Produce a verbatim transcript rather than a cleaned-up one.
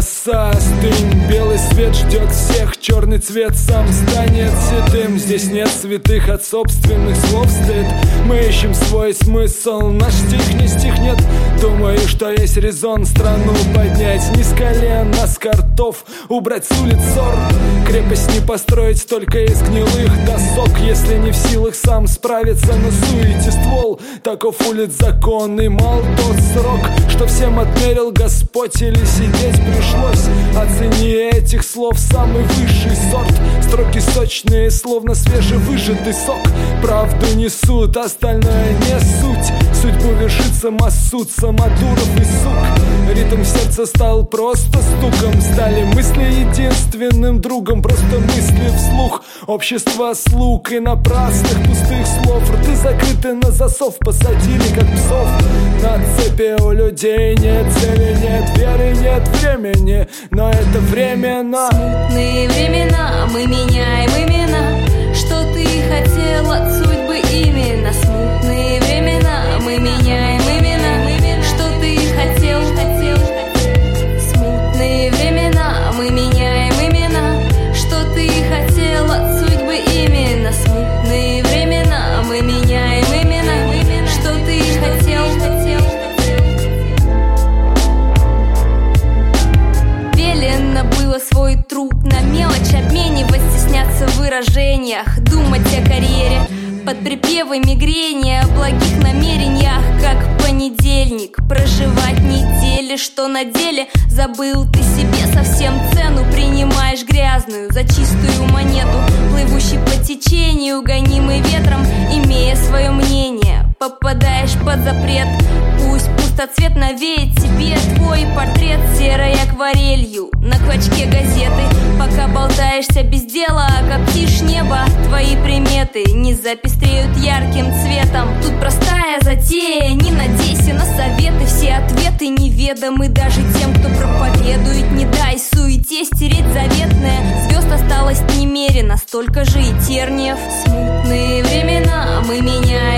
роса, остынь. Белый свет ждет всех, черный цвет сам станет седым. Здесь нет святых, от собственных слов стыд. Мы ищем свой смысл, наш стих не стихнет. Думаю, что есть резон страну поднять не с колен, а с картов, убрать с улиц ссор. Крепость не построить только из гнилых досок. Если не в силах сам справиться, на суете ствол. Таков улиц закон, и мал тот срок, что всем отмерил Господь, или сидеть пришлось. Оцени этих слов самый высший сорт. Строки сочные, словно свежевыжатый сок. Правду несут, остальное не суть. Судьбу вершит самосуд, самодуров и сук. Ритм сердца стал просто стуком. Стали мысли единственным другом, просто мысли вслух. Общество слуг и напрасных пустых слов. Рты закрыты на засов, посадили как псов. На цепи у людей нет цели, нет веры, нет времени. Но это временно. Смутные времена, мы меняем имена. Что ты хотел от судьбы именно? Смутные времена, мы меняем имена. Что ты хотел, хотел, смутные времена, мы меняем имена. Что ты хотел от судьбы именно? Смутные времена, мы меняем имена. Что ты хотел, хотел. Велено было свой труд на мелочь обменивать, стесняться в выражениях, думать о карьере под припевы мигрени, о благих намерениях, как понедельник. Проживать недели, что на деле забыл ты себе совсем цену. Принимаешь грязную за чистую монету, плывущий по течению, гонимый ветром, имея свое мнение. Попадаешь под запрет, пусть пустоцвет навеет тебе твой портрет серой акварелью на клочке газеты. Пока болтаешься без дела, коптишь небо, твои приметы не запестреют ярким цветом. Тут простая затея, не надейся на советы. Все ответы неведомы даже тем, кто проповедует. Не дай суете стереть заветное. Звезд осталось немерено, столько же и терниев. Смутные времена, мы меняем